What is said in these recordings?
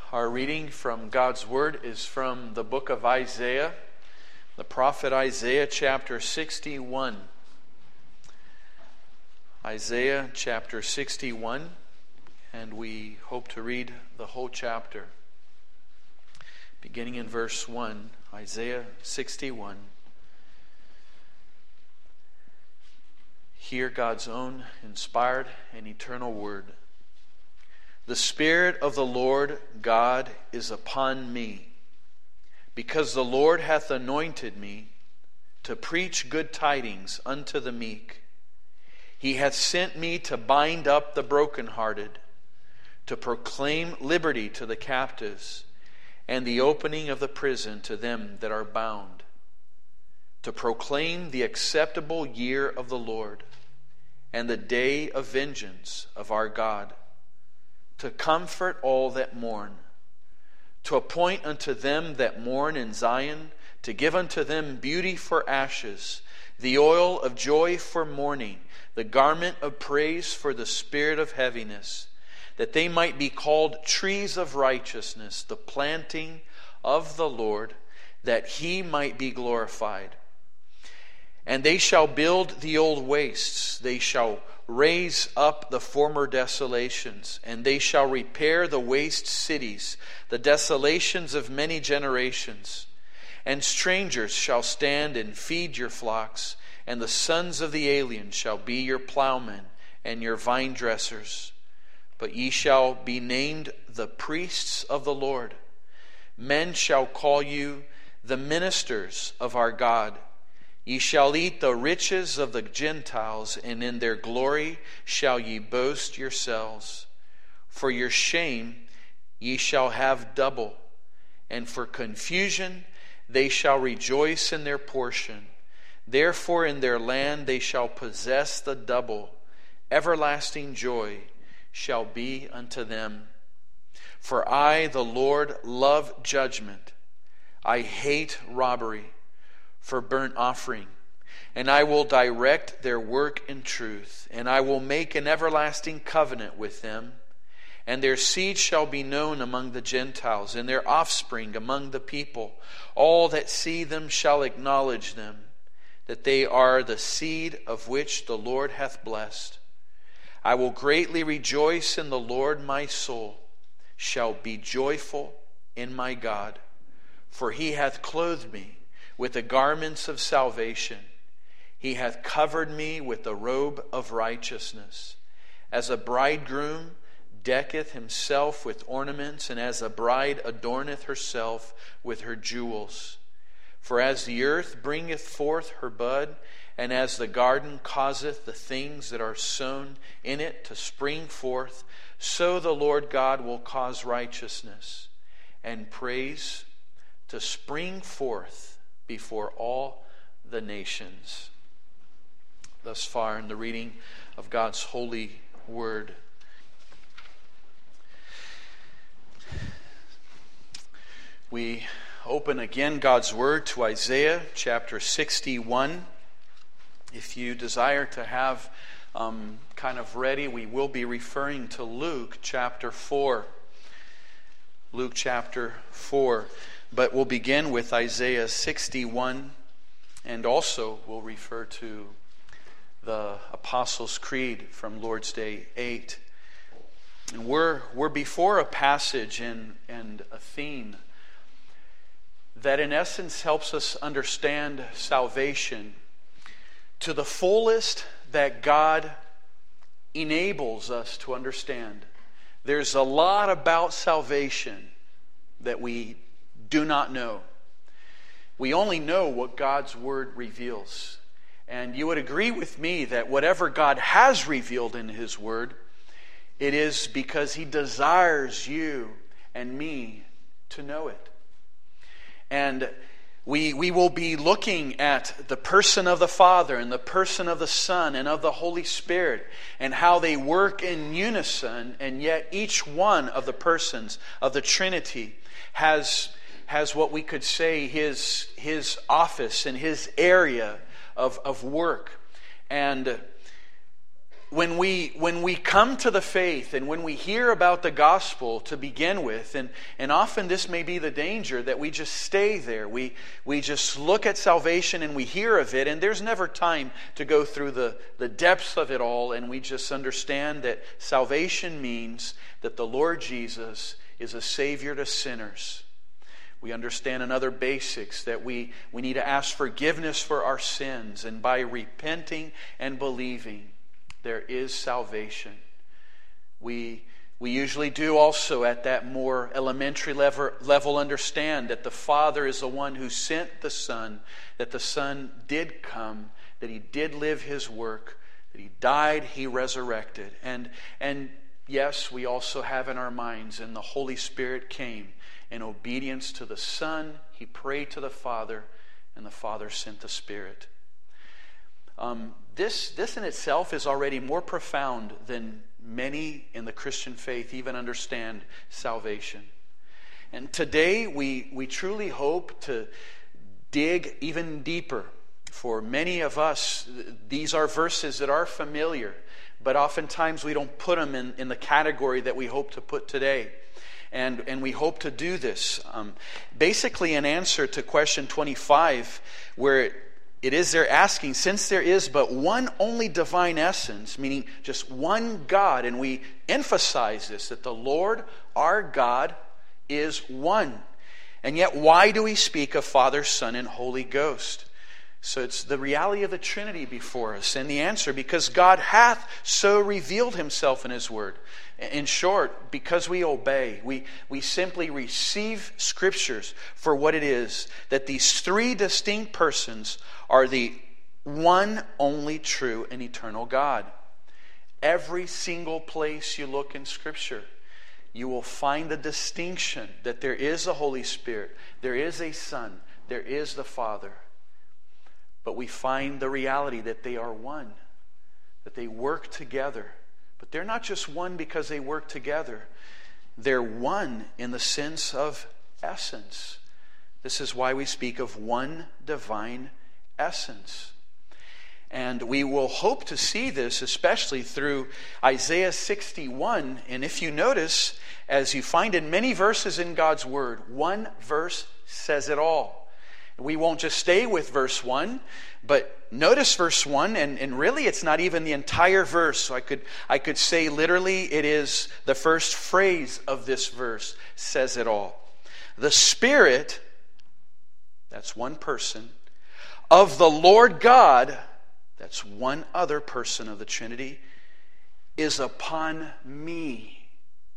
Our reading from God's Word is from the book of Isaiah, the prophet Isaiah chapter 61. Isaiah chapter 61, and we hope to read the whole chapter. Beginning in verse 1, Isaiah 61. Hear God's own inspired and eternal word. The Spirit of the Lord God is upon me, because the Lord hath anointed me to preach good tidings unto the meek. He hath sent me to bind up the brokenhearted, to proclaim liberty to the captives, and the opening of the prison to them that are bound, to proclaim the acceptable year of the Lord, and the day of vengeance of our God, to comfort all that mourn, to appoint unto them that mourn in Zion, to give unto them beauty for ashes, the oil of joy for mourning, the garment of praise for the spirit of heaviness, that they might be called trees of righteousness, the planting of the Lord, that He might be glorified. And they shall build the old wastes, they shall raise up the former desolations, and they shall repair the waste cities, the desolations of many generations. And strangers shall stand and feed your flocks, and the sons of the alien shall be your plowmen and your vine dressers. But ye shall be named the priests of the Lord. Men shall call you the ministers of our God. Ye shall eat the riches of the Gentiles, and in their glory shall ye boast yourselves. For your shame ye shall have double, and for confusion they shall rejoice in their portion. Therefore in their land they shall possess the double. Everlasting joy shall be unto them. For I, the Lord, love judgment. I hate robbery for burnt offering, and I will direct their work in truth, and I will make an everlasting covenant with them, and their seed shall be known among the Gentiles, and their offspring among the people. All that see them shall acknowledge them, that they are the seed of which the Lord hath blessed. I will greatly rejoice in the Lord, my soul shall be joyful in my God, for He hath clothed me with the garments of salvation. He hath covered me with the robe of righteousness. As a bridegroom decketh himself with ornaments, and as a bride adorneth herself with her jewels. For as the earth bringeth forth her bud, and as the garden causeth the things that are sown in it to spring forth, so the Lord God will cause righteousness and praise to spring forth before all the nations. Thus far in the reading of God's holy word. We open again God's word to Isaiah chapter 61. If you desire to have kind of ready, we will be referring to Luke chapter 4. Luke chapter 4. But we'll begin with Isaiah 61, and also we'll refer to the Apostles' Creed from Lord's Day 8. And we're before a passage and a theme that in essence helps us understand salvation to the fullest that God enables us to understand. There's a lot about salvation that we do not know. We only know what God's Word reveals. And you would agree with me that whatever God has revealed in His Word, it is because He desires you and me to know it. And we will be looking at the person of the Father and the person of the Son and of the Holy Spirit, and how they work in unison, and yet each one of the persons of the Trinity has what we could say his office and his area of work. And when we come to the faith and when we hear about the gospel to begin with, and often this may be the danger that we just stay there. We just look at salvation and we hear of it, and there's never time to go through the depths of it all, and we just understand that salvation means that the Lord Jesus is a Savior to sinners. We understand in other basics that we need to ask forgiveness for our sins, and by repenting and believing, there is salvation. We usually do also at that more elementary level understand that the Father is the one who sent the Son, that the Son did come, that He did live His work, that He died, He resurrected. And yes, we also have in our minds, and the Holy Spirit came in obedience to the Son. He prayed to the Father, and the Father sent the Spirit. This in itself is already more profound than many in the Christian faith even understand salvation. And today we truly hope to dig even deeper. For many of us, these are verses that are familiar, but oftentimes we don't put them in the category that we hope to put today. And we hope to do this. Basically, an answer to question 25, where it is they're asking, since there is but one only divine essence, meaning just one God, and we emphasize this, that the Lord, our God, is one. And yet, why do we speak of Father, Son, and Holy Ghost? So it's the reality of the Trinity before us. And the answer, because God hath so revealed Himself in His Word. In short, because we obey, we simply receive Scriptures for what it is, that these three distinct persons are the one only true and eternal God. Every single place you look in Scripture, you will find the distinction that there is a Holy Spirit, there is a Son, there is the Father. But we find the reality that they are one, that they work together. But they're not just one because they work together. They're one in the sense of essence. This is why we speak of one divine essence. And we will hope to see this especially through Isaiah 61. And if you notice, as you find in many verses in God's Word, one verse says it all. We won't just stay with verse 1, but notice verse 1, and really it's not even the entire verse. So I could say literally it is the first phrase of this verse says it all. The Spirit, that's one person, of the Lord God, that's one other person of the Trinity, is upon me.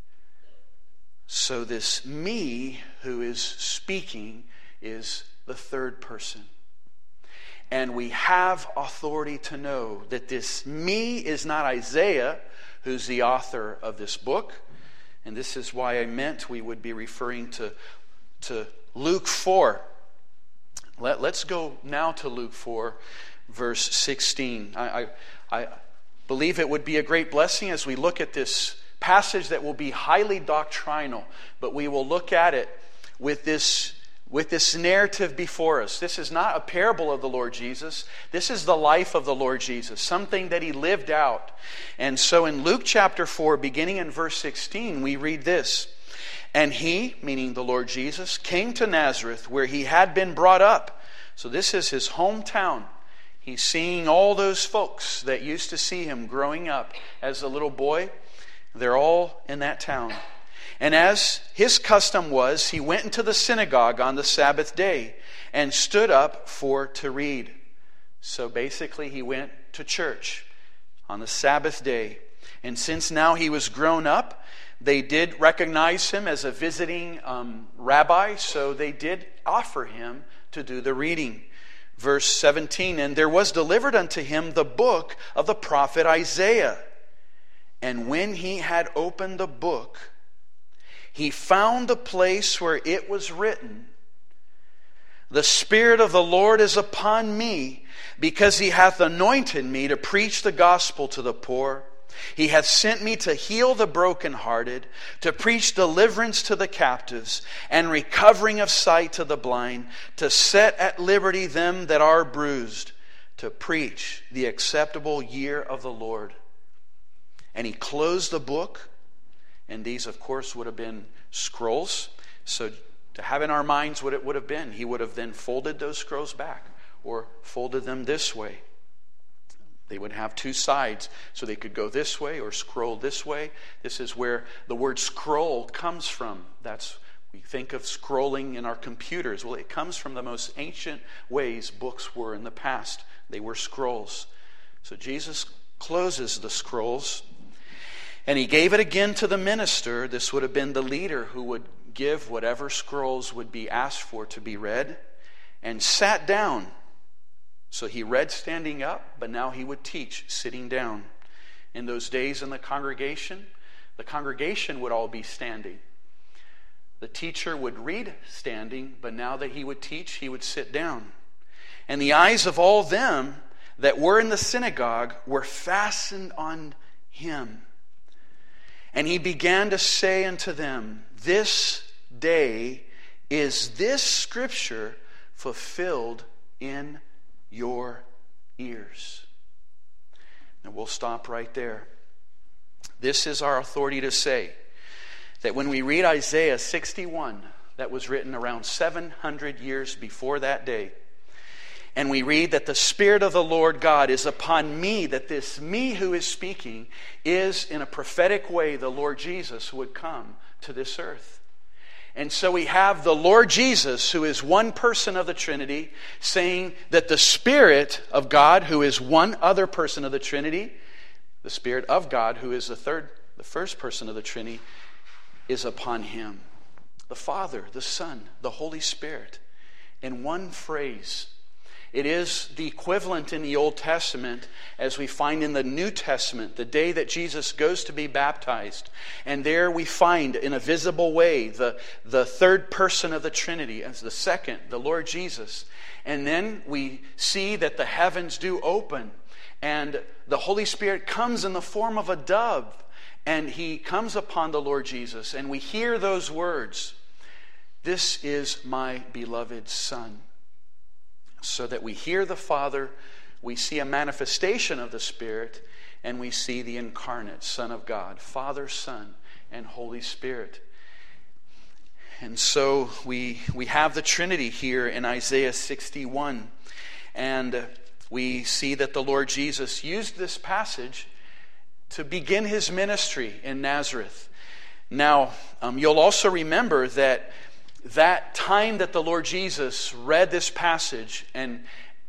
So this me who is speaking is the third person. And we have authority to know that this me is not Isaiah, who's the author of this book. And this is why I meant we would be referring to Luke 4. Let's go now to Luke 4, verse 16. I believe it would be a great blessing as we look at this passage that will be highly doctrinal, but we will look at it with this narrative before us. This is not a parable of the Lord Jesus. This is the life of the Lord Jesus, something that He lived out. And so in Luke chapter 4, beginning in verse 16, we read this. And He, meaning the Lord Jesus, came to Nazareth where He had been brought up. So this is His hometown. He's seeing all those folks that used to see Him growing up as a little boy. They're all in that town. And as His custom was, He went into the synagogue on the Sabbath day and stood up to read. So basically He went to church on the Sabbath day. And since now He was grown up, they did recognize Him as a visiting rabbi, so they did offer Him to do the reading. Verse 17, and there was delivered unto Him the book of the prophet Isaiah. And when He had opened the book, He found the place where it was written, The Spirit of the Lord is upon me, because He hath anointed me to preach the gospel to the poor. He hath sent me to heal the brokenhearted, to preach deliverance to the captives, and recovering of sight to the blind, to set at liberty them that are bruised, to preach the acceptable year of the Lord. and he closed the book. And these, of course, would have been scrolls. So to have in our minds what it would have been, he would have then folded those scrolls back or folded them this way. They would have two sides, so they could go this way or scroll this way. This is where the word scroll comes from. We think of scrolling in our computers. Well, it comes from the most ancient ways books were in the past. They were scrolls. So Jesus closes the scrolls, and he gave it again to the minister. This would have been the leader who would give whatever scrolls would be asked for to be read, and sat down. So he read standing up, but now he would teach sitting down. In those days in the congregation would all be standing. The teacher would read standing, but now that he would teach, he would sit down. And the eyes of all them that were in the synagogue were fastened on him. And he began to say unto them, this day is this scripture fulfilled in your ears. And we'll stop right there. This is our authority to say that when we read Isaiah 61, that was written around 700 years before that day, and we read that the Spirit of the Lord God is upon me, that this me who is speaking is in a prophetic way the Lord Jesus would come to this earth. And so we have the Lord Jesus, who is one person of the Trinity, saying that the Spirit of God, who is one other person of the Trinity, the Spirit of God, who is the first person of the Trinity, is upon him. The Father, the Son, the Holy Spirit. In one phrase. It is the equivalent in the Old Testament as we find in the New Testament, the day that Jesus goes to be baptized. And there we find in a visible way the third person of the Trinity as the second, the Lord Jesus. And then we see that the heavens do open and the Holy Spirit comes in the form of a dove. And he comes upon the Lord Jesus, and we hear those words, this is my beloved Son. So that we hear the Father, we see a manifestation of the Spirit, and we see the incarnate Son of God, Father, Son, and Holy Spirit. And so we have the Trinity here in Isaiah 61. And we see that the Lord Jesus used this passage to begin his ministry in Nazareth. Now, you'll also remember that time that the Lord Jesus read this passage and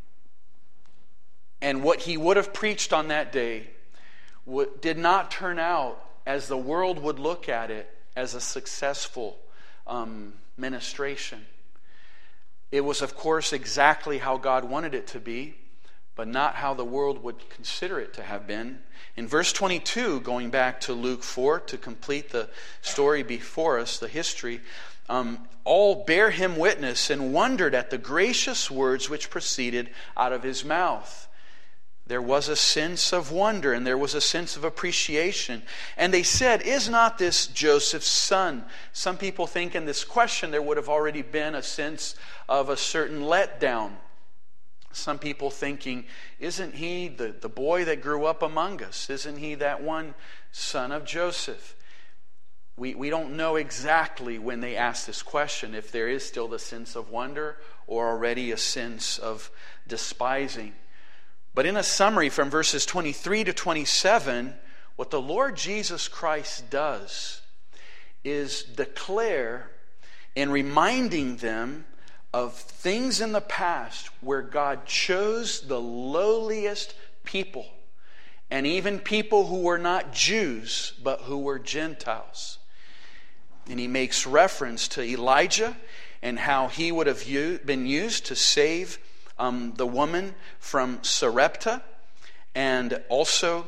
what he would have preached on that day did not turn out as the world would look at it as a successful ministration. It was, of course, exactly how God wanted it to be, but not how the world would consider it to have been. In verse 22, going back to Luke 4 to complete the story before us, the history, all bear him witness and wondered at the gracious words which proceeded out of his mouth. There was a sense of wonder and there was a sense of appreciation. And they said, is not this Joseph's son? Some people think in this question there would have already been a sense of a certain letdown. Some people thinking, isn't he the boy that grew up among us? Isn't he that one son of Joseph? We don't know exactly when they asked this question, if there is still the sense of wonder or already a sense of despising. But in a summary from verses 23 to 27, what the Lord Jesus Christ does is declare in reminding them of things in the past where God chose the lowliest people, and even people who were not Jews, but who were Gentiles. And he makes reference to Elijah and how he would have been used to save the woman from Sarepta, and also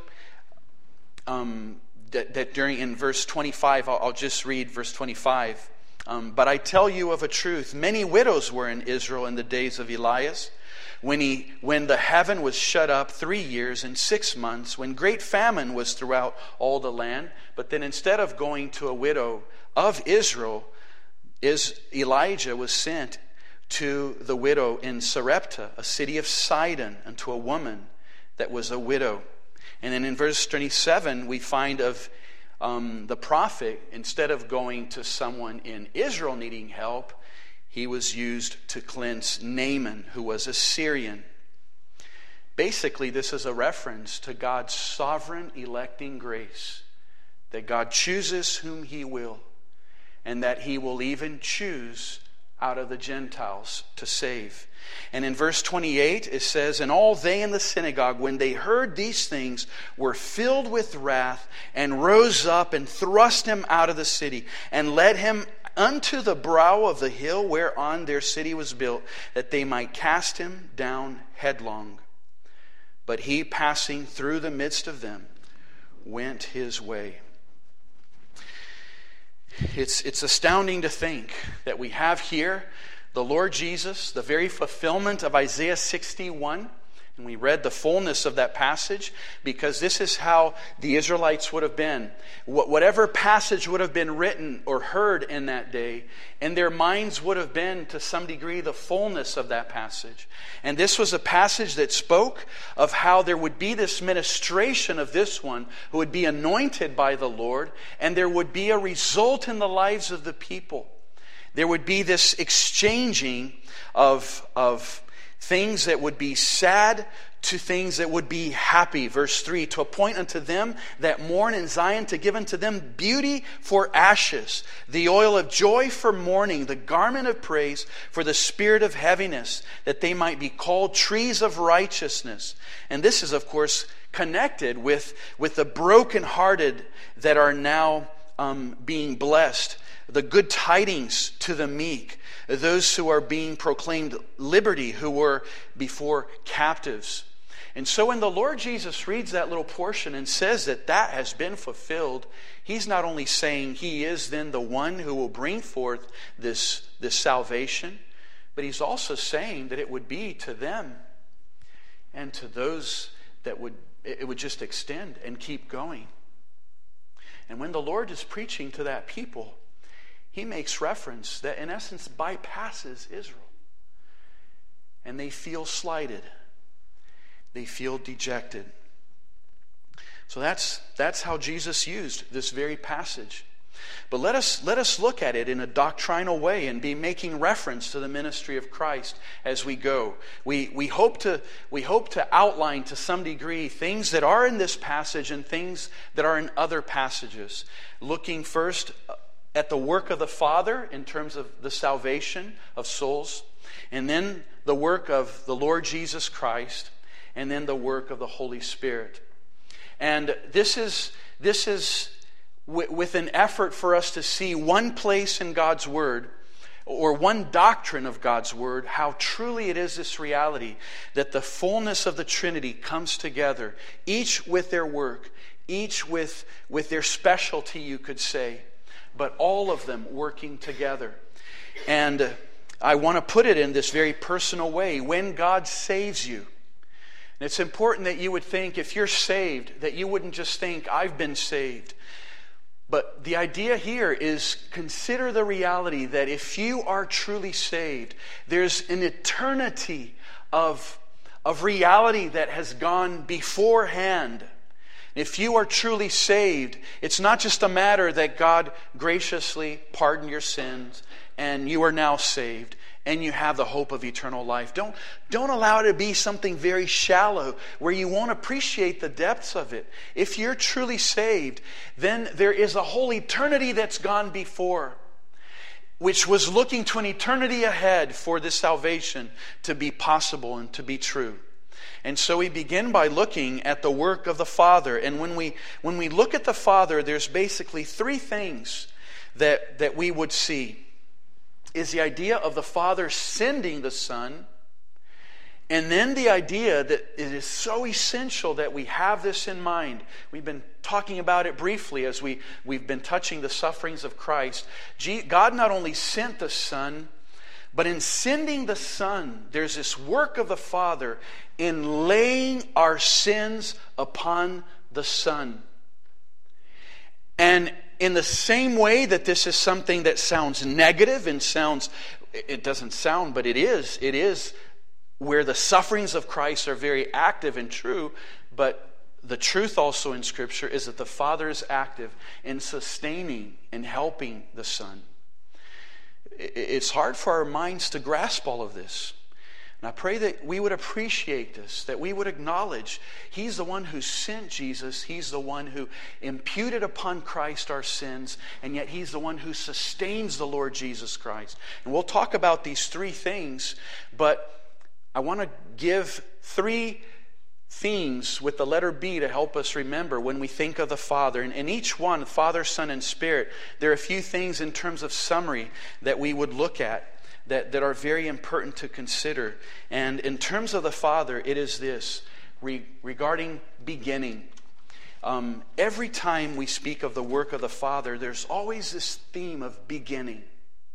that during in verse 25, I'll just read verse 25. But I tell you of a truth, many widows were in Israel in the days of Elias, when the heaven was shut up 3 years and 6 months, when great famine was throughout all the land. But then instead of going to a widow of Israel, Elijah was sent to the widow in Sarepta, a city of Sidon, and to a woman that was a widow. And then in verse 27, we find of the prophet, instead of going to someone in Israel needing help, he was used to cleanse Naaman, who was a Syrian. Basically, this is a reference to God's sovereign electing grace, that God chooses whom he will, and that he will even choose out of the Gentiles to save. And in verse 28 it says, "And all they in the synagogue, when they heard these things, were filled with wrath, and rose up and thrust him out of the city, and led him unto the brow of the hill whereon their city was built, that they might cast him down headlong. But he, passing through the midst of them, went his way." It's astounding to think that we have here the Lord Jesus, the very fulfillment of Isaiah 61. And we read the fullness of that passage because this is how the Israelites would have been. Whatever passage would have been written or heard in that day, in their minds would have been to some degree the fullness of that passage. And this was a passage that spoke of how there would be this ministration of this one who would be anointed by the Lord, and there would be a result in the lives of the people. There would be this exchanging of things that would be sad to things that would be happy. Verse 3, "To appoint unto them that mourn in Zion, to give unto them beauty for ashes, the oil of joy for mourning, the garment of praise for the spirit of heaviness, that they might be called trees of righteousness." And this is, of course, connected with the brokenhearted that are now being blessed. The good tidings to the meek, those who are being proclaimed liberty, who were before captives. And so when the Lord Jesus reads that little portion and says that that has been fulfilled, he's not only saying he is then the one who will bring forth this salvation, but he's also saying that it would be to them and to those that it would just extend and keep going. And when the Lord is preaching to that people, he makes reference that in essence bypasses Israel. And they feel slighted. They feel dejected. So that's how Jesus used this very passage. But let us look at it in a doctrinal way and be making reference to the ministry of Christ as we go. We hope to outline to some degree things that are in this passage and things that are in other passages. Looking first at the work of the Father in terms of the salvation of souls, and then the work of the Lord Jesus Christ, and then the work of the Holy Spirit. And this is with an effort for us to see one place in God's Word, or one doctrine of God's Word, how truly it is this reality that the fullness of the Trinity comes together, each with their work, each with their specialty, you could say, but all of them working together. And I want to put it in this very personal way. When God saves you, and it's important that you would think, if you're saved, that you wouldn't just think, I've been saved. But the idea here is consider the reality that if you are truly saved, there's an eternity of reality that has gone beforehand. If you are truly saved, it's not just a matter that God graciously pardoned your sins and you are now saved and you have the hope of eternal life. Don't allow it to be something very shallow where you won't appreciate the depths of it. If you're truly saved, then there is a whole eternity that's gone before, which was looking to an eternity ahead for this salvation to be possible and to be true. And so we begin by looking at the work of the Father. And when we look at the Father, there's basically three things that we would see. Is the idea of the Father sending the Son, and then the idea that it is so essential that we have this in mind. We've been talking about it briefly as we've been touching the sufferings of Christ. God not only sent the Son, but in sending the Son, there's this work of the Father in laying our sins upon the Son. And in the same way that this is something that sounds negative and it doesn't sound, but it is where the sufferings of Christ are very active and true, but the truth also in Scripture is that the Father is active in sustaining and helping the Son. It's hard for our minds to grasp all of this. And I pray that we would appreciate this, that we would acknowledge He's the one who sent Jesus. He's the one who imputed upon Christ our sins, and yet He's the one who sustains the Lord Jesus Christ. And we'll talk about these three things, but I want to give three themes with the letter B to help us remember when we think of the Father. And each one, Father, Son, and Spirit, there are a few things in terms of summary that we would look at that are very important to consider. And in terms of the Father, it is this, regarding beginning. Every time we speak of the work of the Father, there's always this theme of beginning.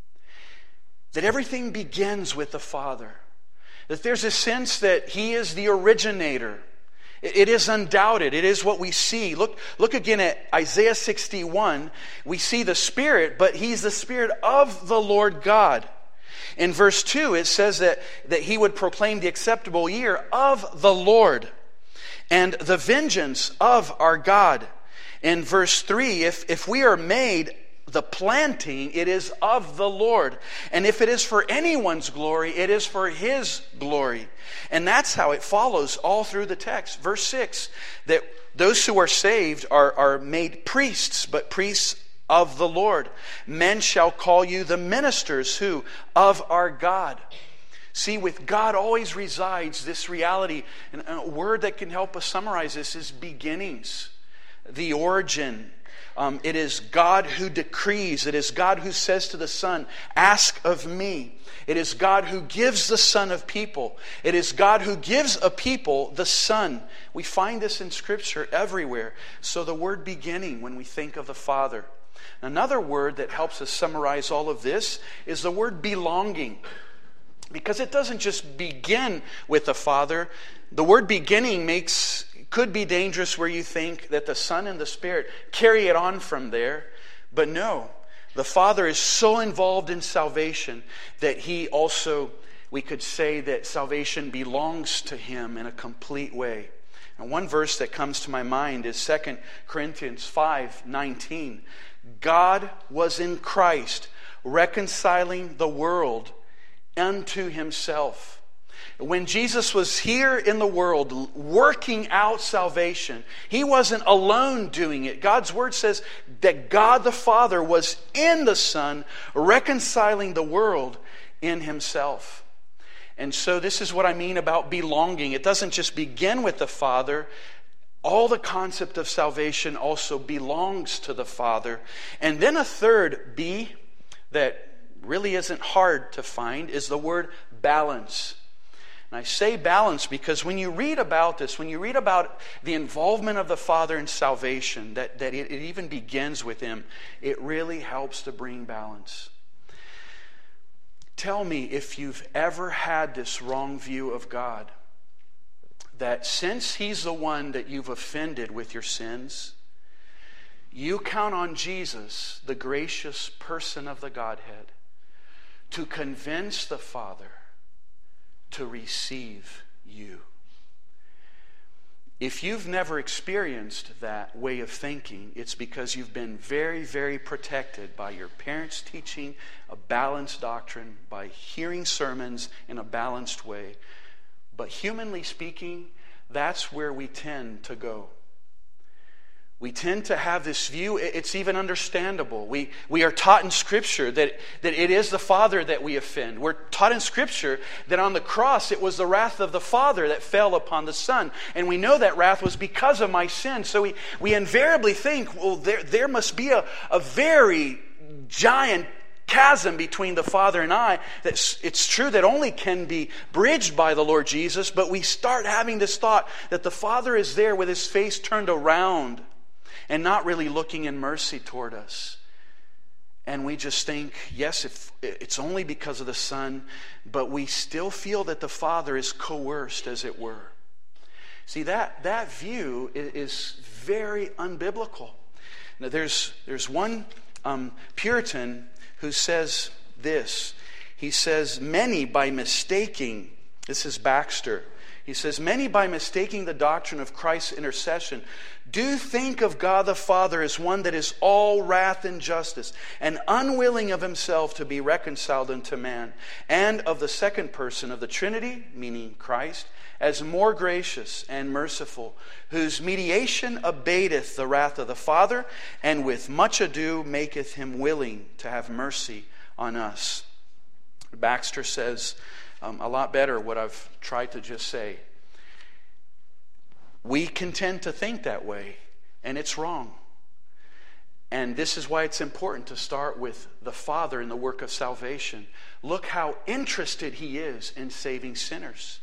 That everything begins with the Father. That there's a sense that He is the originator. It is undoubted. It is what we see. Look again at Isaiah 61. We see the Spirit, but He's the Spirit of the Lord God. In verse 2, it says that He would proclaim the acceptable year of the Lord and the vengeance of our God. In verse 3, if we are made the planting, it is of the Lord. And if it is for anyone's glory, it is for His glory. And that's how it follows all through the text. Verse 6, that those who are saved are made priests, but priests of the Lord. Men shall call you the ministers who? Of our God. See, with God always resides this reality. And a word that can help us summarize this is beginnings. The origin. It is God who decrees. It is God who says to the Son, ask of me. It is God who gives the Son of people. It is God who gives a people the Son. We find this in Scripture everywhere. So the word beginning when we think of the Father. Another word that helps us summarize all of this is the word belonging. Because it doesn't just begin with the Father. The word beginning could be dangerous where you think that the Son and the Spirit carry it on from there. But no, the Father is so involved in salvation that He also, we could say that salvation belongs to Him in a complete way. And one verse that comes to my mind is 2 Corinthians 5:19. God was in Christ reconciling the world unto Himself. When Jesus was here in the world working out salvation, He wasn't alone doing it. God's Word says that God the Father was in the Son, reconciling the world in Himself. And so this is what I mean about belonging. It doesn't just begin with the Father. All the concept of salvation also belongs to the Father. And then a third B that really isn't hard to find is the word balance. And I say balance because when you read about this, when you read about the involvement of the Father in salvation, that it even begins with Him, it really helps to bring balance. Tell me if you've ever had this wrong view of God, that since He's the one that you've offended with your sins, you count on Jesus, the gracious person of the Godhead, to convince the Father to receive you. If you've never experienced that way of thinking, it's because you've been very, very protected by your parents' teaching a balanced doctrine, by hearing sermons in a balanced way. But humanly speaking, that's where we tend to go. We tend to have this view. It's even understandable. We are taught in Scripture that it is the Father that we offend. We're taught in Scripture that on the cross it was the wrath of the Father that fell upon the Son. And we know that wrath was because of my sin. So we invariably think, well, there must be a very giant chasm between the Father and I. That it's true that only can be bridged by the Lord Jesus. But we start having this thought that the Father is there with His face turned around and not really looking in mercy toward us. And we just think, yes, if it's only because of the Son, but we still feel that the Father is coerced, as it were. See, that view is very unbiblical. Now, there's one Puritan who says this. He says, many by mistaking, this is Baxter, He says, many, by mistaking the doctrine of Christ's intercession, do think of God the Father as one that is all wrath and justice, and unwilling of himself to be reconciled unto man, and of the second person of the Trinity, meaning Christ, as more gracious and merciful, whose mediation abateth the wrath of the Father, and with much ado maketh him willing to have mercy on us. Baxter says a lot better what I've tried to just say. We can tend to think that way, and it's wrong. And this is why it's important to start with the Father in the work of salvation. Look how interested he is in saving sinners.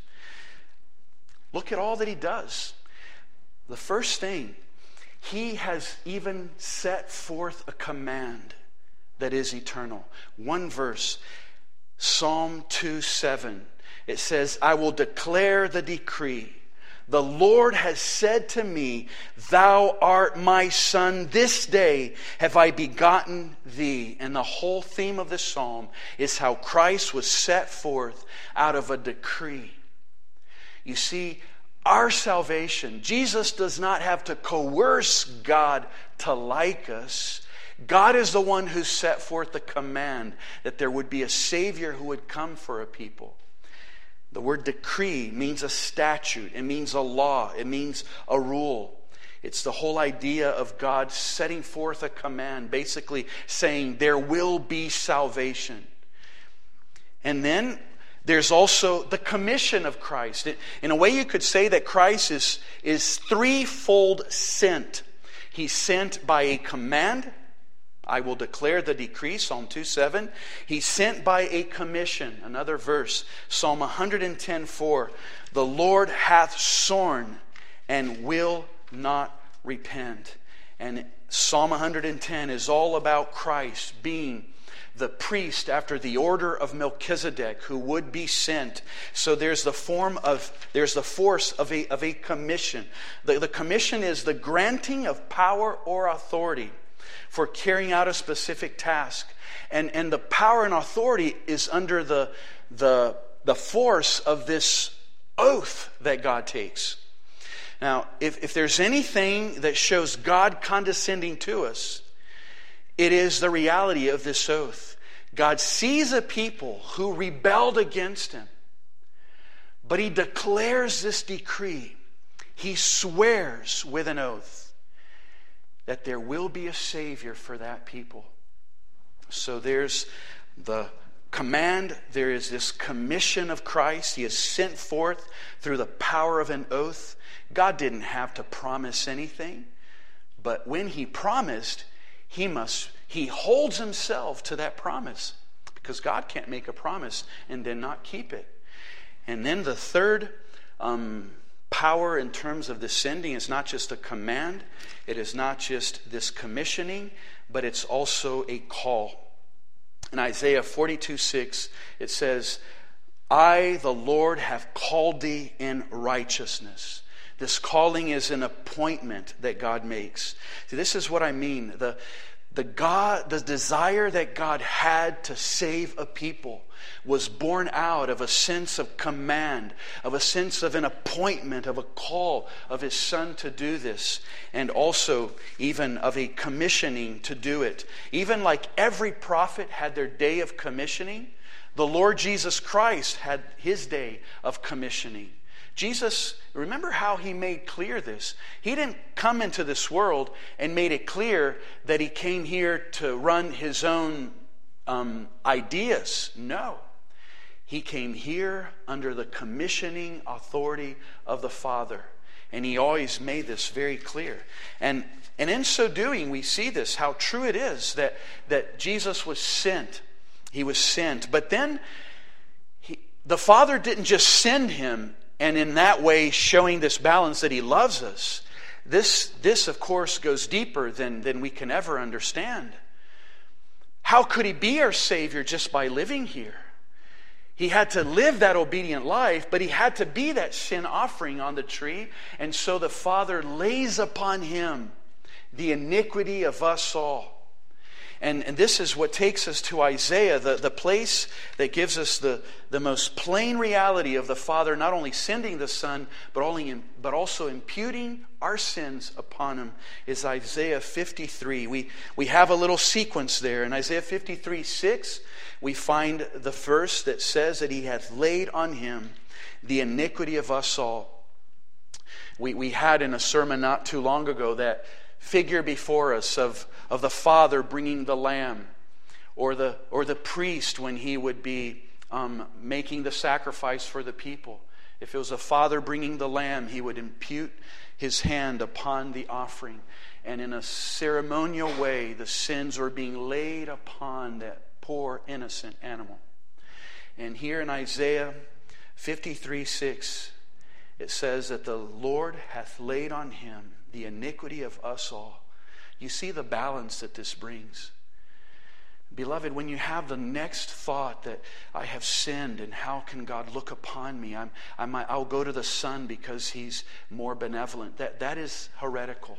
Look at all that he does. The first thing, he has even set forth a command that is eternal. One verse, Psalm 2:7. It says, I will declare the decree. The Lord has said to me, thou art my son. This day have I begotten thee. And the whole theme of this psalm is how Christ was set forth out of a decree. You see, our salvation, Jesus does not have to coerce God to like us. God is the one who set forth the command that there would be a Savior who would come for a people. The word decree means a statute. It means a law. It means a rule. It's the whole idea of God setting forth a command, basically saying there will be salvation. And then there's also the commission of Christ. In a way, you could say that Christ is threefold sent. He's sent by a command. I will declare the decree, Psalm 2:7. He's sent by a commission. Another verse, Psalm 110:4. The Lord hath sworn and will not repent. And Psalm 110 is all about Christ being the priest after the order of Melchizedek who would be sent. So there's the force of a commission. The commission is the granting of power or authority for carrying out a specific task. And the power and authority is under the force of this oath that God takes. Now, if there's anything that shows God condescending to us, it is the reality of this oath. God sees a people who rebelled against him, but he declares this decree. He swears with an oath that there will be a Savior for that people. So there's the command, there is this commission of Christ. He is sent forth through the power of an oath. God didn't have to promise anything, but when he promised, he holds himself to that promise, because God can't make a promise and then not keep it. And then the third power in terms of the sending is not just a command, it is not just this commissioning, but it's also a call. In Isaiah 42:6, it says, I, the Lord, have called thee in righteousness. This calling is an appointment that God makes. See, this is what I mean. The desire that God had to save a people was born out of a sense of command, of a sense of an appointment, of a call of his Son to do this, and also even of a commissioning to do it. Even like every prophet had their day of commissioning, the Lord Jesus Christ had his day of commissioning. Jesus, remember how he made clear this. He didn't come into this world and made it clear that he came here to run his own ideas. No. He came here under the commissioning authority of the Father. And he always made this very clear. And in so doing, we see this, how true it is that Jesus was sent. He was sent. But then the Father didn't just send him, and in that way showing this balance that he loves us. This of course goes deeper than we can ever understand. How could he be our Savior just by living here? He had to live that obedient life, but he had to be that sin offering on the tree. And so the Father lays upon him the iniquity of us all. And this is what takes us to Isaiah, the place that gives us the most plain reality of the Father not only sending the Son, but also imputing our sins upon Him, is Isaiah 53. We have a little sequence there. In Isaiah 53:6, we find the verse that says that He hath laid on Him the iniquity of us all. We had in a sermon not too long ago that figure before us of the Father bringing the lamb, or the priest when he would be making the sacrifice for the people. If it was a father bringing the lamb, he would impute his hand upon the offering, and in a ceremonial way the sins were being laid upon that poor innocent animal. And here in Isaiah 53:6, it says that the Lord hath laid on Him the iniquity of us all. You see the balance that this brings. Beloved, when you have the next thought that I have sinned and how can God look upon me, I'll go to the Son because He's more benevolent. That is heretical.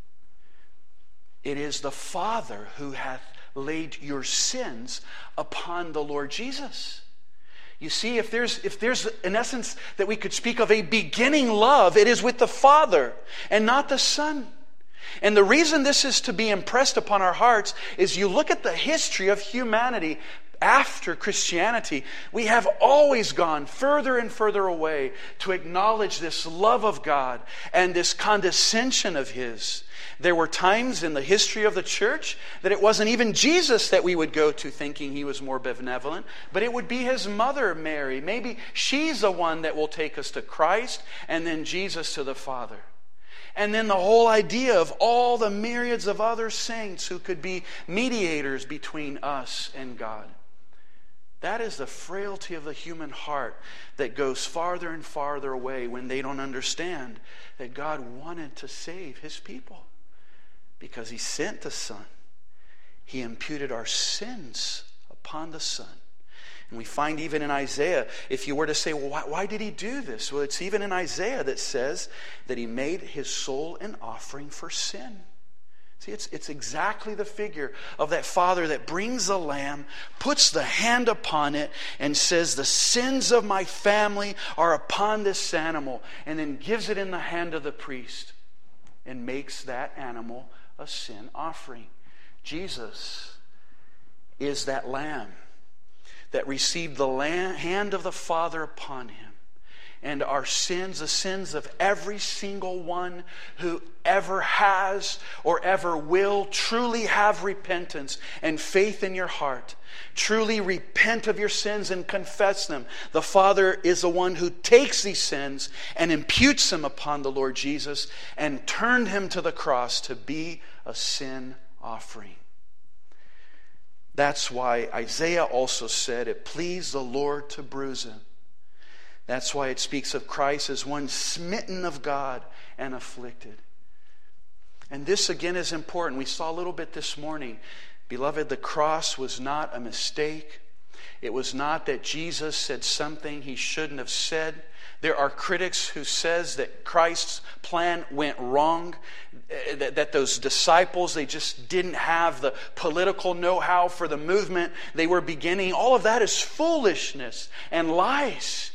It is the Father who hath laid your sins upon the Lord Jesus. You see, if there's in essence that we could speak of a beginning love, it is with the Father and not the Son. And the reason this is to be impressed upon our hearts is you look at the history of humanity after Christianity. We have always gone further and further away to acknowledge this love of God and this condescension of His. There were times in the history of the church that it wasn't even Jesus that we would go to thinking He was more benevolent, but it would be His mother, Mary. Maybe she's the one that will take us to Christ, and then Jesus to the Father. And then the whole idea of all the myriads of other saints who could be mediators between us and God. That is the frailty of the human heart that goes farther and farther away when they don't understand that God wanted to save His people. Because He sent the Son. He imputed our sins upon the Son. And we find even in Isaiah, if you were to say, well, why did He do this? Well, it's even in Isaiah that says that He made His soul an offering for sin. See, it's exactly the figure of that Father that brings the lamb, puts the hand upon it, and says, the sins of my family are upon this animal, and then gives it in the hand of the priest and makes that animal a sin offering. Jesus is that lamb that received the hand of the Father upon Him. And our sins, the sins of every single one who ever has or ever will truly have repentance and faith in your heart. Truly repent of your sins and confess them. The Father is the one who takes these sins and imputes them upon the Lord Jesus and turned Him to the cross to be a sin offering. That's why Isaiah also said it pleased the Lord to bruise Him. That's why it speaks of Christ as one smitten of God and afflicted. And this again is important. We saw a little bit this morning. Beloved, the cross was not a mistake. It was not that Jesus said something He shouldn't have said. There are critics who says that Christ's plan went wrong, that those disciples, they just didn't have the political know-how for the movement they were beginning. All of that is foolishness and lies.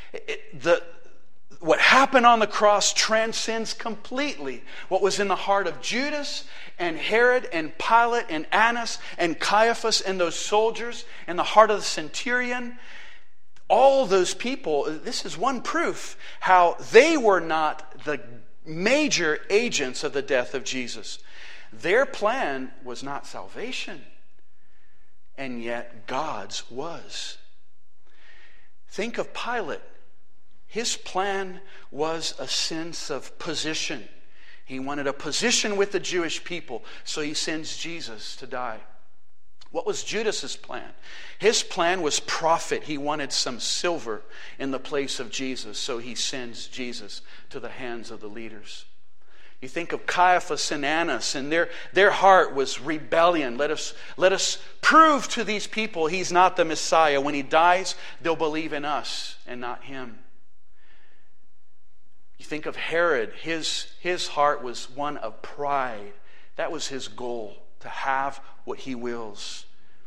What happened on the cross transcends completely what was in the heart of Judas and Herod and Pilate and Annas and Caiaphas and those soldiers and the heart of the centurion. All those people, this is one proof how they were not the major agents of the death of Jesus. Their plan was not salvation, and yet God's was. Think of Pilate. His plan was a sense of position. He wanted a position with the Jewish people, so he sends Jesus to die. What was Judas's plan? His plan was profit. He wanted some silver in the place of Jesus, so he sends Jesus to the hands of the leaders. You think of Caiaphas and Annas, and their heart was rebellion. Let us prove to these people He's not the Messiah. When He dies, they'll believe in us and not Him. You think of Herod. His heart was one of pride. That was his goal, to have what he wills.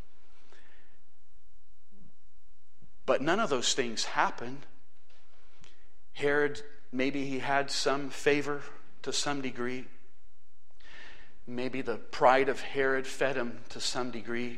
But none of those things happened. Herod, maybe he had some favor to some degree. Maybe the pride of Herod fed him to some degree.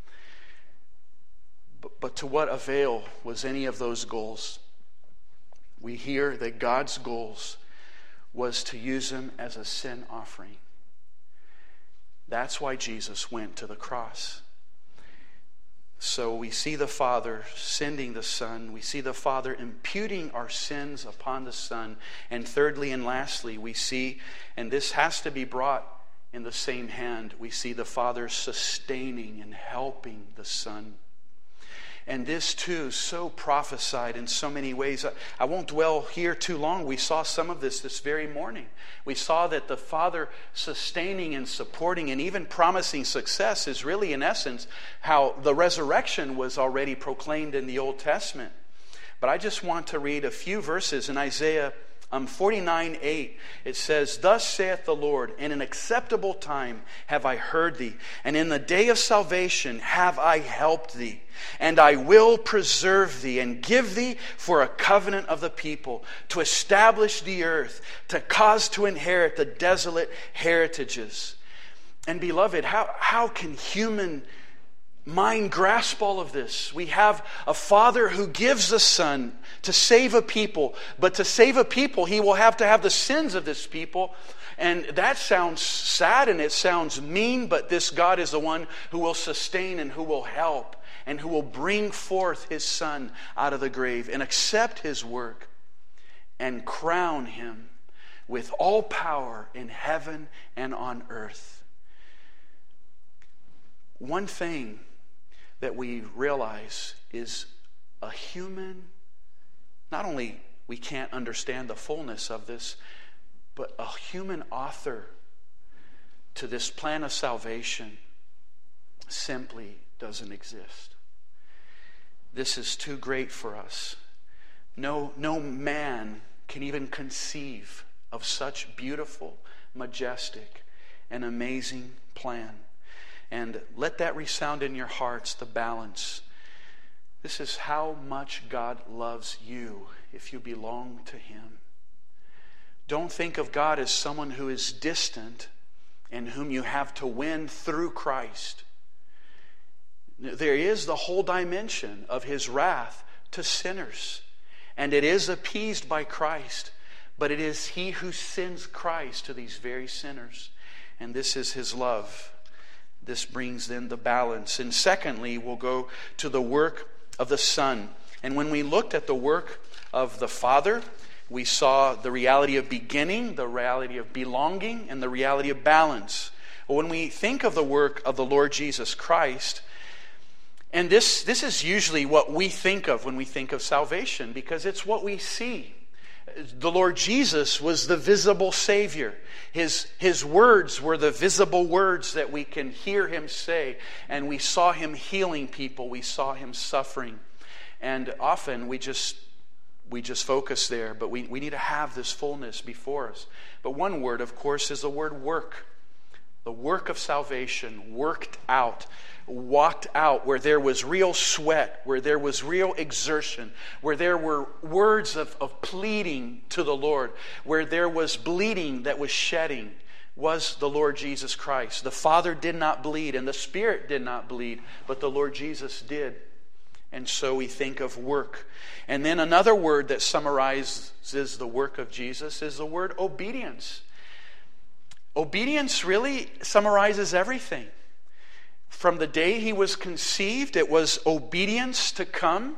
But to what avail was any of those goals? We hear that God's goals was to use him as a sin offering. That's why Jesus went to the cross. So we see the Father sending the Son. We see the Father imputing our sins upon the Son. And thirdly and lastly, we see, and this has to be brought in the same hand, we see the Father sustaining and helping the Son. And this too, so prophesied in so many ways. I won't dwell here too long. We saw some of this very morning. We saw that the Father sustaining and supporting and even promising success is really, in essence, how the resurrection was already proclaimed in the Old Testament. But I just want to read a few verses in Isaiah 49:8. It says, "Thus saith the Lord, in an acceptable time have I heard thee, and in the day of salvation have I helped thee. And I will preserve thee and give thee for a covenant of the people, to establish the earth, to cause to inherit the desolate heritages." And beloved, how can human mind grasp all of this? We have a Father who gives a Son to save a people, but to save a people, he will have to have the sins of this people. And that sounds sad and it sounds mean, but this God is the one who will sustain and who will help and who will bring forth his Son out of the grave and accept his work and crown him with all power in heaven and on earth. One thing that we realize is a human, not only we can't understand the fullness of this, but a human author to this plan of salvation simply doesn't exist. This is too great for us. No man can even conceive of such beautiful, majestic, and amazing plan. And let that resound in your hearts, the balance. This is how much God loves you if you belong to him. Don't think of God as someone who is distant and whom you have to win through Christ. There is the whole dimension of his wrath to sinners. And it is appeased by Christ. But it is he who sends Christ to these very sinners. And this is his love. This brings then the balance. And secondly, we'll go to the work of the Son. And when we looked at the work of the Father, we saw the reality of beginning, the reality of belonging, and the reality of balance. But when we think of the work of the Lord Jesus Christ, and this is usually what we think of when we think of salvation, because it's what we see. The Lord Jesus was the visible Savior. His words were the visible words that we can hear him say. And we saw him healing people. We saw him suffering. And often we just focus there. But we need to have this fullness before us. But one word, of course, is the word work. The work of salvation, worked out, walked out, where there was real sweat, where there was real exertion, where there were words of pleading to the Lord, where there was bleeding that was shedding, was the Lord Jesus Christ. The Father did not bleed and the Spirit did not bleed, but the Lord Jesus did. And so we think of work. And then another word that summarizes the work of Jesus is the word obedience. Obedience really summarizes everything. From the day he was conceived, it was obedience to come.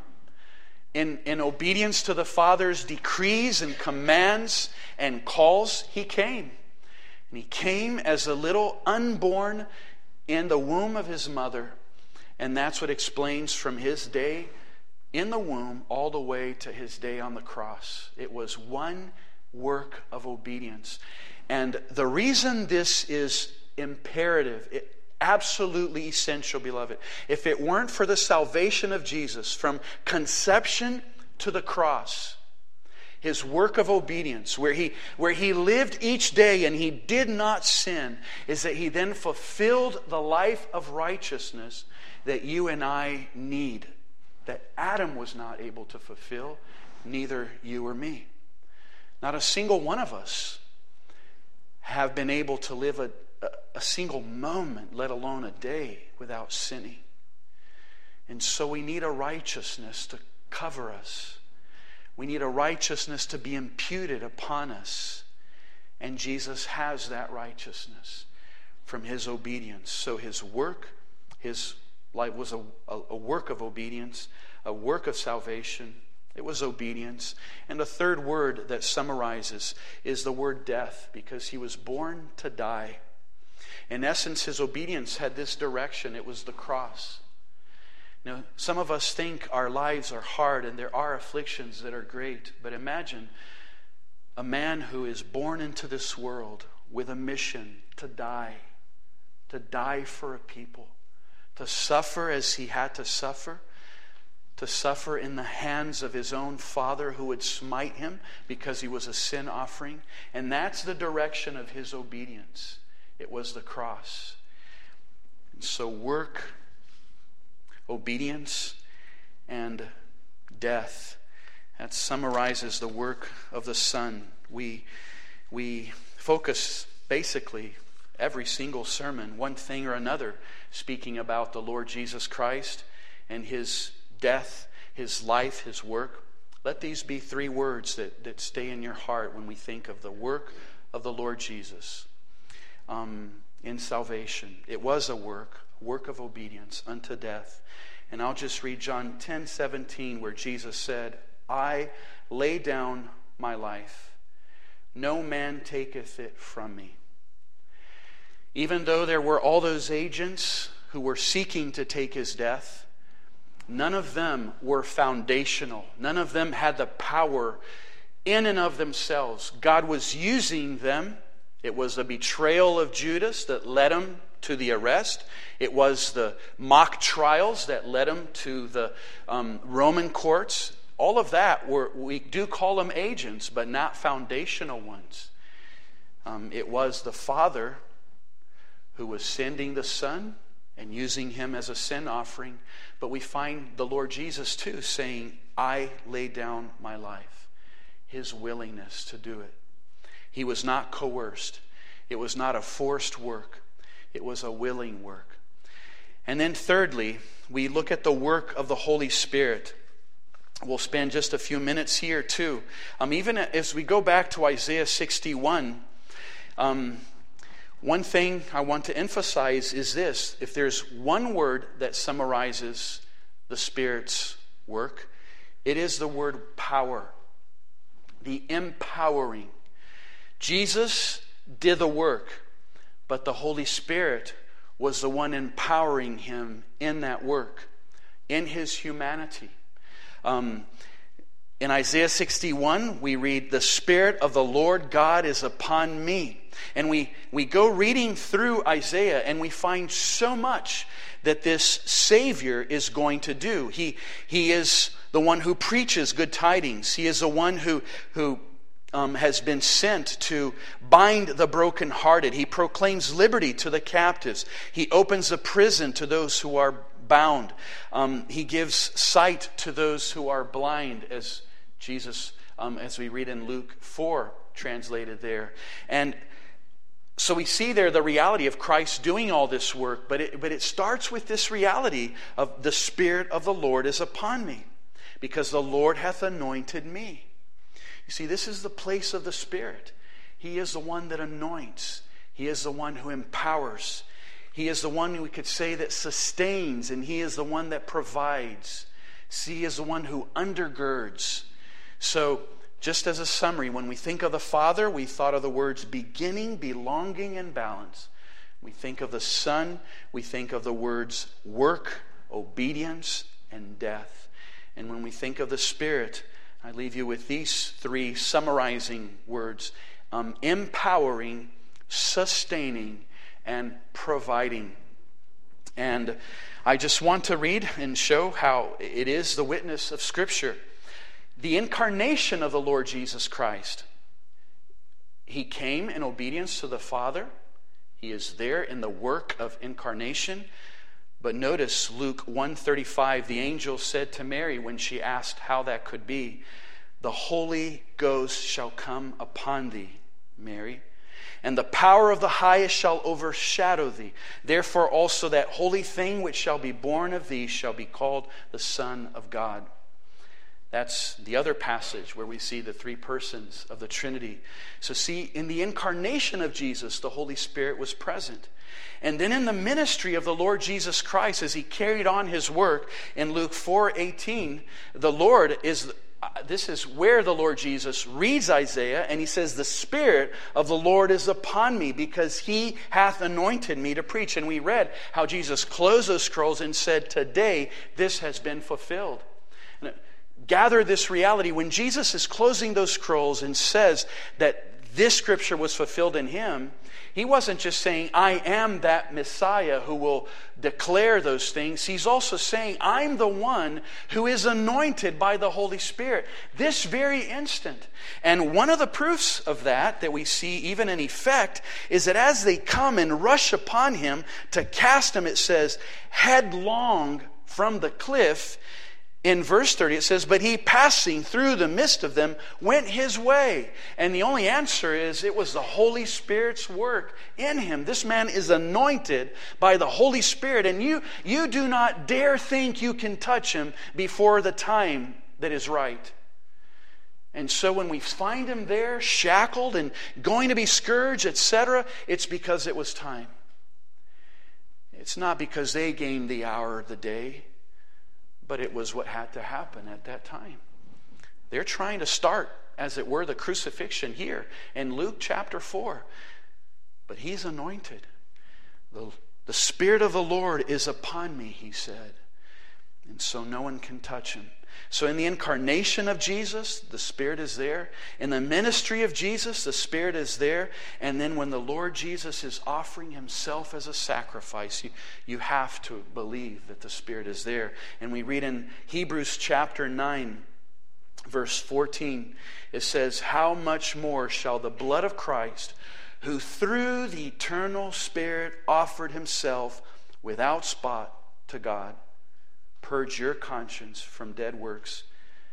In obedience to the Father's decrees and commands and calls, he came. And he came as a little unborn in the womb of his mother. And that's what explains from his day in the womb all the way to his day on the cross. It was one work of obedience. And the reason this is imperative, absolutely essential, beloved, if it weren't for the salvation of Jesus from conception to the cross, his work of obedience, where he lived each day and he did not sin, is that he then fulfilled the life of righteousness that you and I need, that Adam was not able to fulfill, neither you or me. Not a single one of us have been able to live a single moment, let alone a day, without sinning. And so we need a righteousness to cover us. We need a righteousness to be imputed upon us. And Jesus has that righteousness from his obedience. So his work, his life was a work of obedience, a work of salvation. It was obedience. And the third word that summarizes is the word death, because he was born to die. In essence, his obedience had this direction. It was the cross. Now, some of us think our lives are hard and there are afflictions that are great. But imagine a man who is born into this world with a mission to die for a people, to suffer as he had to suffer in the hands of his own father who would smite him because he was a sin offering. And that's the direction of his obedience. It was the cross. And so work, obedience, and death. That summarizes the work of the Son. We focus basically every single sermon, one thing or another, speaking about the Lord Jesus Christ and his death, his life, his work. Let these be three words that stay in your heart when we think of the work of the Lord Jesus in salvation. It was a work of obedience unto death. And I'll just read John 10:17, where Jesus said, I lay down my life. No man taketh it from me. Even though there were all those agents who were seeking to take his death, none of them were foundational. None of them had the power in and of themselves. God was using them. It was the betrayal of Judas that led him to the arrest. It was the mock trials that led him to the Roman courts. All of that, we do call them agents, but not foundational ones. It was the Father who was sending the Son and using him as a sin offering. But we find the Lord Jesus too saying, I lay down my life. His willingness to do it. He was not coerced. It was not a forced work. It was a willing work. And then thirdly, we look at the work of the Holy Spirit. We'll spend just a few minutes here too. Even as we go back to Isaiah 61, one thing I want to emphasize is this. If there's one word that summarizes the Spirit's work, it is the word power. The empowering. Jesus did the work, but the Holy Spirit was the one empowering him in that work, in his humanity. In Isaiah 61, we read, the Spirit of the Lord God is upon me. And we go reading through Isaiah and we find so much that this Savior is going to do. He is the one who preaches good tidings. He is the one who has been sent to bind the brokenhearted. He proclaims liberty to the captives. He opens a prison to those who are bound. He gives sight to those who are blind, as Jesus, as we read in Luke 4, translated there. And so we see there the reality of Christ doing all this work, but it starts with this reality of the Spirit of the Lord is upon me, because the Lord hath anointed me. You see, this is the place of the Spirit. He is the one that anoints. He is the one who empowers. He is the one we could say that sustains, and He is the one that provides. He is the one who undergirds. So, just as a summary, when we think of the Father, we thought of the words beginning, belonging, and balance. We think of the Son, we think of the words work, obedience, and death. And when we think of the Spirit, I leave you with these three summarizing words: empowering, sustaining, and providing. And I just want to read and show how it is the witness of Scripture. the incarnation of the Lord Jesus Christ. He came in obedience to the Father. He is there in the work of incarnation. But notice Luke 1:35, the angel said to Mary when she asked how that could be, "The Holy Ghost shall come upon thee, Mary, and the power of the highest shall overshadow thee. Therefore also that holy thing which shall be born of thee shall be called the Son of God." That's the other passage where we see the three persons of the Trinity. So see, in the incarnation of Jesus, the Holy Spirit was present. And then in the ministry of the Lord Jesus Christ, as he carried on his work in Luke 4:18, this is where the Lord Jesus reads Isaiah, and he says, "The Spirit of the Lord is upon me, because he hath anointed me to preach." And we read how Jesus closed those scrolls and said, "Today this has been fulfilled." Gather this reality. When Jesus is closing those scrolls and says that this scripture was fulfilled in him, he wasn't just saying, "I am that Messiah who will declare those things." He's also saying, "I'm the one who is anointed by the Holy Spirit this very instant." And one of the proofs of that we see even in effect is that as they come and rush upon him to cast him, it says, headlong from the cliff. In verse 30 it says, "But he, passing through the midst of them, went his way." And the only answer is it was the Holy Spirit's work in him. This man is anointed by the Holy Spirit, and you do not dare think you can touch him before the time that is right. And so when we find him there, shackled and going to be scourged, etc., it's because it was time. It's not because they gained the hour of the day, but it was what had to happen at that time. They're trying to start, as it were, the crucifixion here in Luke chapter 4. But he's anointed. The Spirit of the Lord is upon me, he said. And so no one can touch him. So in the incarnation of Jesus, the Spirit is there. In the ministry of Jesus, the Spirit is there. And then when the Lord Jesus is offering himself as a sacrifice, you have to believe that the Spirit is there. And we read in Hebrews chapter 9, verse 14, it says, "How much more shall the blood of Christ, who through the eternal Spirit offered himself without spot to God, purge your conscience from dead works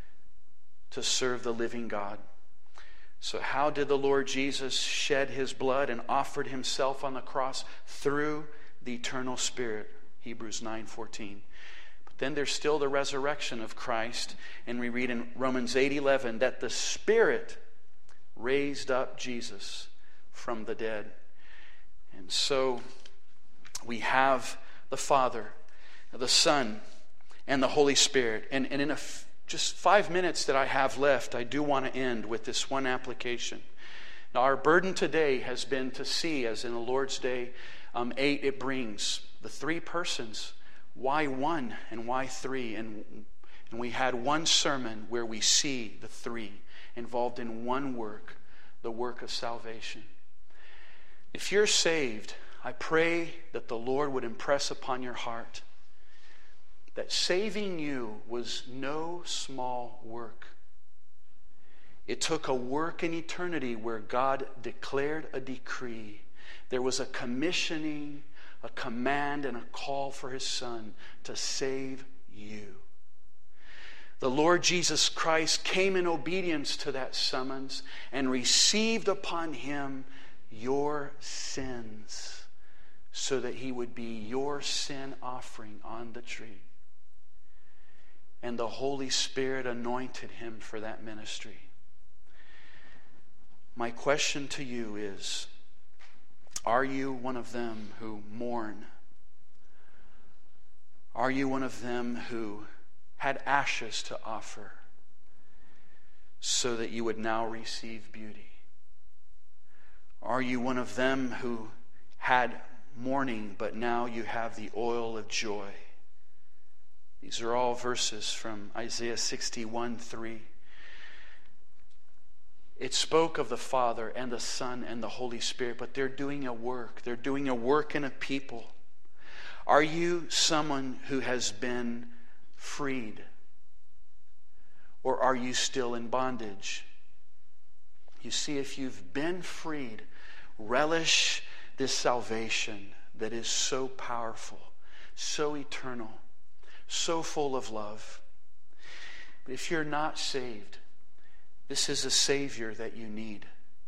to serve the living God." So how did the Lord Jesus shed his blood and offered himself on the cross? Through the eternal Spirit, Hebrews 9:14. But then there's still the resurrection of Christ, and we read in Romans 8:11 that the Spirit raised up Jesus from the dead. And so we have the Father, the Son, and the Holy Spirit. And in just 5 minutes that I have left, I do want to end with this one application. Now, our burden today has been to see, as in the Lord's Day 8, it brings the three persons. Why one and why three? And we had one sermon where we see the three involved in one work, the work of salvation. If you're saved, I pray that the Lord would impress upon your heart that saving you was no small work. It took a work in eternity where God declared a decree. There was a commissioning, a command, and a call for his Son to save you. The Lord Jesus Christ came in obedience to that summons and received upon him your sins so that he would be your sin offering on the tree. And the Holy Spirit anointed him for that ministry. My question to you is, are you one of them who mourn? Are you one of them who had ashes to offer so that you would now receive beauty? Are you one of them who had mourning, but now you have the oil of joy? These are all verses from Isaiah 61:3. It spoke of the Father and the Son and the Holy Spirit, but they're doing a work. They're doing a work in a people. Are you someone who has been freed? Or are you still in bondage? You see, if you've been freed, relish this salvation that is so powerful, so eternal, so full of love. But if you're not saved, this is a Savior that you need.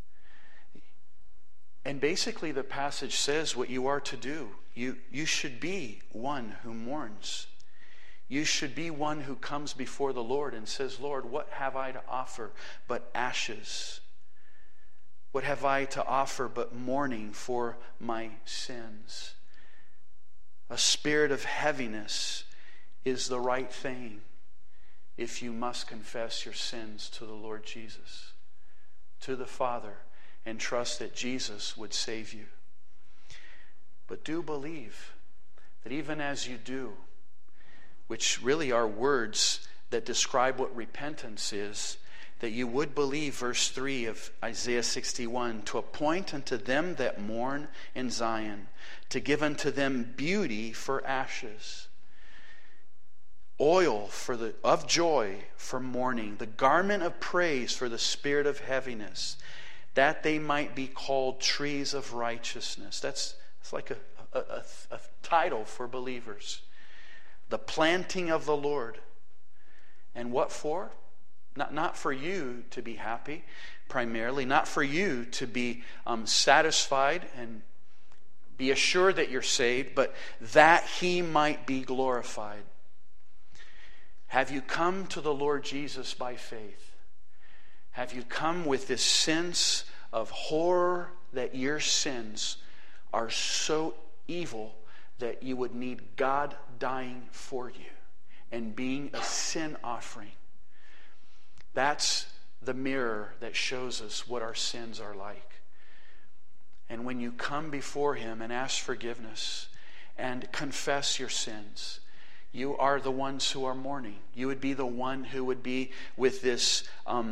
And basically the passage says what you are to do. You should be one who mourns. You should be one who comes before the Lord and says, Lord, what have I to offer but ashes? What have I to offer but mourning for my sins? A spirit of heaviness is the right thing if you must confess your sins to the Lord Jesus, to the Father, and trust that Jesus would save you. But do believe that even as you do, which really are words that describe what repentance is, that you would believe, verse 3 of Isaiah 61, to appoint unto them that mourn in Zion, to give unto them beauty for ashes, oil of joy for mourning, the garment of praise for the spirit of heaviness, that they might be called trees of righteousness. It's like a title for believers. The planting of the Lord. And what for? Not for you to be happy, primarily. Not for you to be satisfied and be assured that you're saved, but that He might be glorified. Have you come to the Lord Jesus by faith? Have you come with this sense of horror that your sins are so evil that you would need God dying for you and being a sin offering? That's the mirror that shows us what our sins are like. And when you come before Him and ask forgiveness and confess your sins, you are the ones who are mourning. You would be the one who would be with this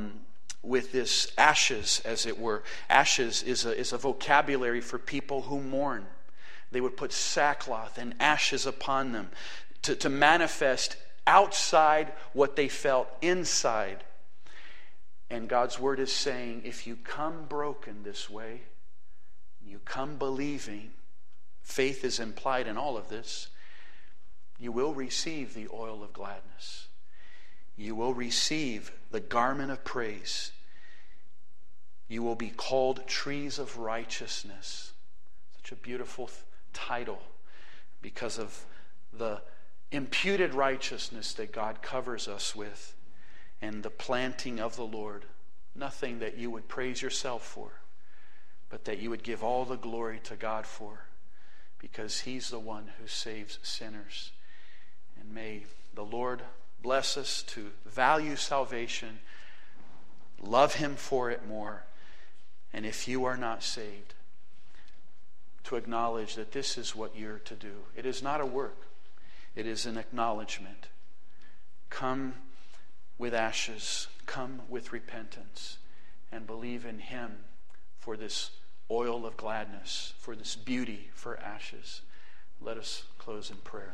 ashes, as it were. Ashes is a vocabulary for people who mourn. They would put sackcloth and ashes upon them to manifest outside what they felt inside. And God's word is saying, if you come broken this way, you come believing, faith is implied in all of this, you will receive the oil of gladness. You will receive the garment of praise. You will be called trees of righteousness. Such a beautiful title because of the imputed righteousness that God covers us with and the planting of the Lord. Nothing that you would praise yourself for, but that you would give all the glory to God for, because He's the one who saves sinners. And may the Lord bless us to value salvation, love Him for it more, and if you are not saved, to acknowledge that this is what you're to do. It is not a work. It is an acknowledgement. Come with ashes. Come with repentance. And believe in Him for this oil of gladness, for this beauty for ashes. Let us close in prayer.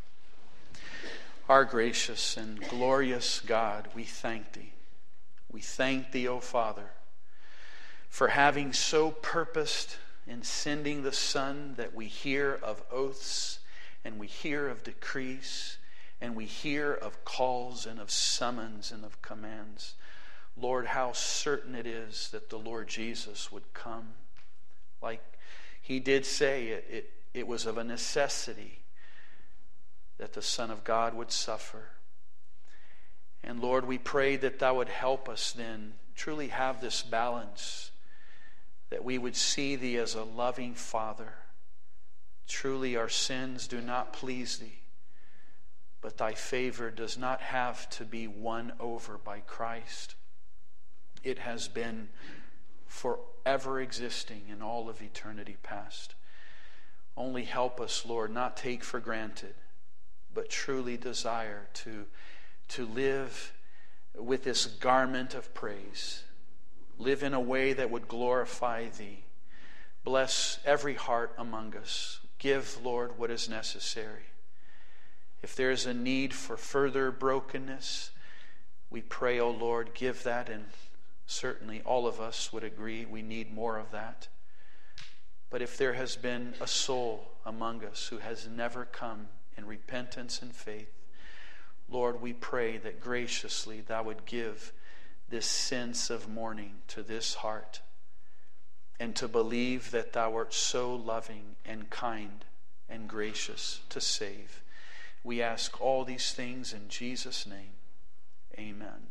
Our gracious and glorious God, we thank Thee. We thank Thee, O Father, for having so purposed in sending the Son that we hear of oaths and we hear of decrees and we hear of calls and of summons and of commands. Lord, how certain it is that the Lord Jesus would come. Like He did say, it was of a necessity that the Son of God would suffer. And Lord, we pray that Thou would help us then truly have this balance, that we would see Thee as a loving Father. Truly our sins do not please Thee, but Thy favor does not have to be won over by Christ. It has been forever existing in all of eternity past. Only help us, Lord, not take for granted, but truly desire to live with this garment of praise. Live in a way that would glorify Thee. Bless every heart among us. Give, Lord, what is necessary. If there is a need for further brokenness, We pray, O Lord, give that, and certainly all of us would agree we need more of that. But if there has been a soul among us who has never come in repentance and faith, Lord, we pray that graciously Thou would give this sense of mourning to this heart, and to believe that Thou art so loving and kind and gracious to save. We ask all these things in Jesus' name. Amen.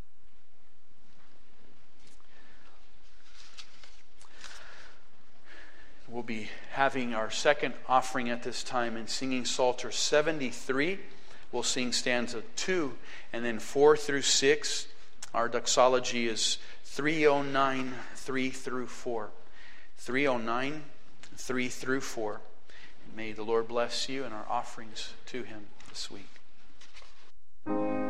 We'll be having our second offering at this time and singing Psalter 73. We'll sing stanza 2 and then 4 through 6. Our doxology is 309, 3 through 4. 309, 3 through 4. May the Lord bless you and our offerings to Him this week.